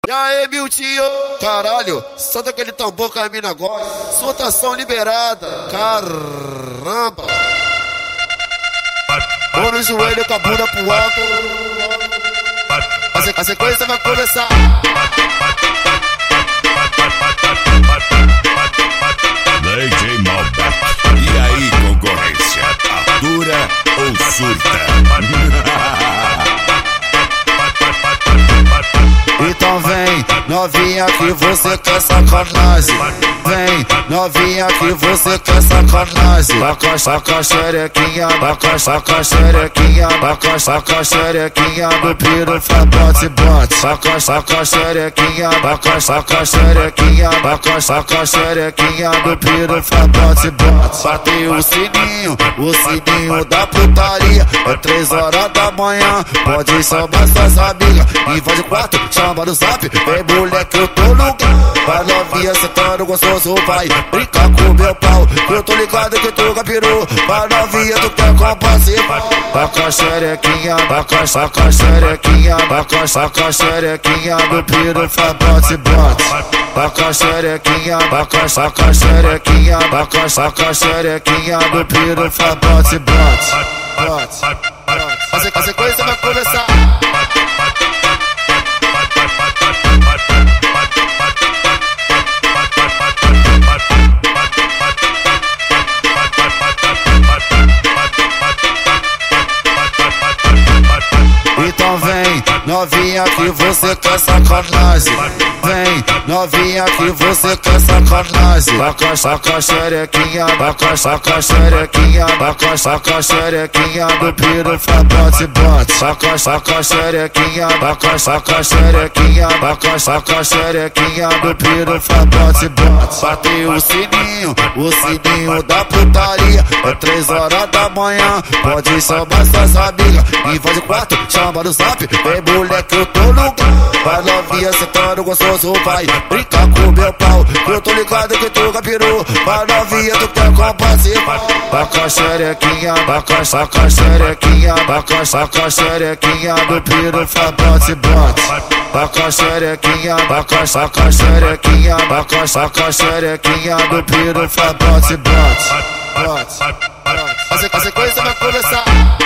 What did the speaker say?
E aí, meu tio? Caralho, solta aquele tambor que a mina gosta. Soltação liberada. Caramba. Mão no joelho com a bunda pro alto. A sequência vai começar. DJ Malta. E aí, concorrência? Atura ou surta? Então vem, novinha que você quer sacanagem. Vem, novinha que você quer sacanagem. Saca xerequinha, saca xerequinha, saca xerequinha do piro, bote, bote. Saca xerequinha, saca xerequinha, saca xerequinha do piro, bote, bote. Batei o sininho da putaria. É 3 horas da manhã, pode chamar suas amigas. Invade o quarto, chama no zap. Vem moleque, eu tô no lugar. Vai novinha sentando gostoso, vai brincar com meu pau. Eu tô ligado que tu capirou. Vai novinha, tu quer compartilhar. Saca xerequinha, saca xerequinha, saca xerequinha do piro, bote, bote. Saca xerequinha, saca xerequinha, saca xerequinha do piro, bote, bote. A sequência vai começar. Então vem, novinha que você quer sacanagem. Vem, novinha que você quer sacanagem. Saca xerequinha, saca xerequinha, saca xerequinha do piro, bote, bote. Saca xerequinha, saca xerequinha, saca xerequinha do piro, bote, bote. Batei o sininho da putaria. É 3 horas da manhã, pode chamar suas amigas. Invade o quarto, chama no zap. Vem moleque, eu tô no lugar. Vai novinha sentando gostoso, vai brincar com meu pau. Eu tô ligado que tu capirou. Vai novinha, tu quer compartilhar. Saca xerequinha, saca xerequinha, saca xerequinha do piro, bote, bote. Saca xerequinha, saca xerequinha, saca xerequinha do piro, bote, bote. A sequência vai começar.